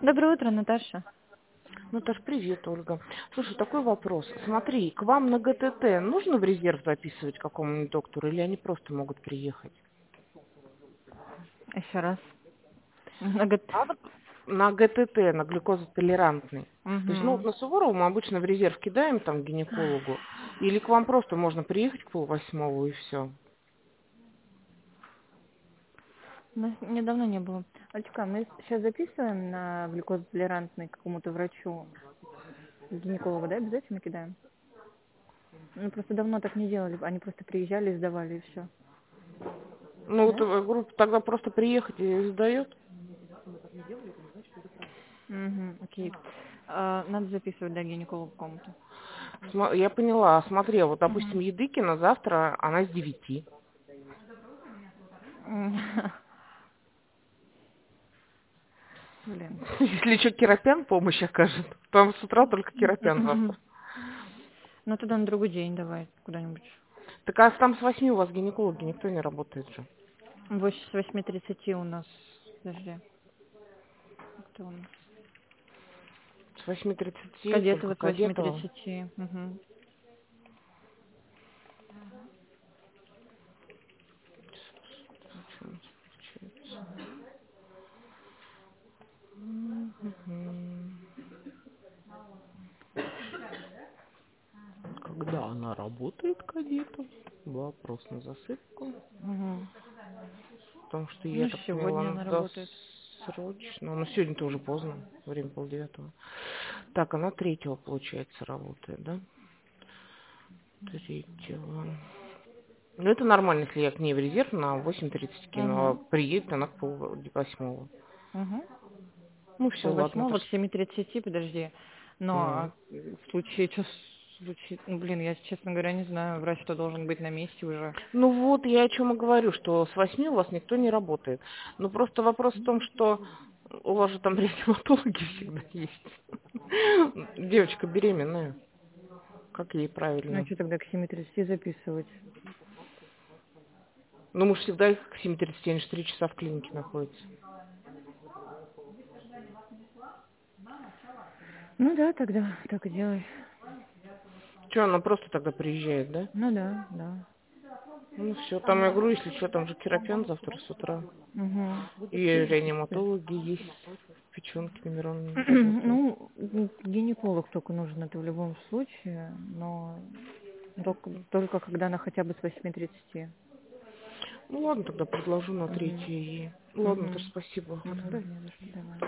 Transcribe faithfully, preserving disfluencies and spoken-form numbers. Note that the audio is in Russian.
Доброе утро, Наташа. Наташ, привет, Ольга. Слушай, такой вопрос. Смотри, к вам на ГТТ нужно в резерв записывать какому-нибудь доктору, или они просто могут приехать? Еще раз. Много... Надо на ГТТ, на глюкозотолерантный. То есть, ну, вот Угу. на Суворова мы обычно в резерв кидаем там к гинекологу, или к вам просто можно приехать к полвосьмого и все. Нас недавно не было. Альчика, мы сейчас записываем на глюкозотолерантный какому-то врачу, гинеколога, да, обязательно кидаем? Ну, просто давно так не делали. Они просто приезжали, сдавали и все. Ну, вот Да? э, группа тогда просто приехать и сдает. Угу, окей. А, надо записывать, да, гинеколога комнату. Сма- Я поняла. Смотри, вот, допустим, Угу. Едыкина завтра, она с девяти. Блин. Если что, Керопян помощь окажет. Там с утра только Керопян завтра. Ну, тогда на другой день давай куда-нибудь. Так а там с восьми у вас гинекологи никто не работает же. Восемь- С восьми тридцати у нас. Подожди. Кто у нас? С восьми тридцати только Кадетова с восьми Кадетова. тридцати. Угу. Что у нас получается? Мгм. Когда она работает, Кадетов? Вопрос на засыпку. Угу. Потому что я Ну, так поняла, сегодня она она работает. досрочно. Но сегодня-то уже поздно. Время полдевятого. Так, она третьего, получается, работает, да? Третьего. Ну, это нормально, если я к ней в резерв на восемь тридцать кину, а Угу. приедет она к полвосьмого. Угу. Ну, все, Пол ладно, это восьмого ж... к семи тридцати, подожди. Но М. а в случае, что случится, ну, блин, я, честно говоря, не знаю, врач-то должен быть на месте уже. Ну вот, я о чем и говорю, что с восьми у вас никто не работает. Но просто вопрос в том, что у вас же там реаниматологи всегда есть. Девочка беременная. Как ей Ну, а правильно? что тогда к семи тридцати записывать? Ну, мы же всегда их к семи тридцати, они же три часа в клинике находятся. Ну да, тогда так и делай. Че, она просто тогда приезжает, да? Ну да, да. Ну все, там я говорю, если что, там же Керопян завтра с утра. Угу. И реаниматологи есть, печенки номерон работают. Ну, гинеколог только нужен, это в любом случае, но только, только когда она хотя бы с восьми тридцати. Ну ладно, тогда предложу на Угу. третье. И... Ладно, тоже Угу. спасибо. Угу. Отдай. Не за что, давай.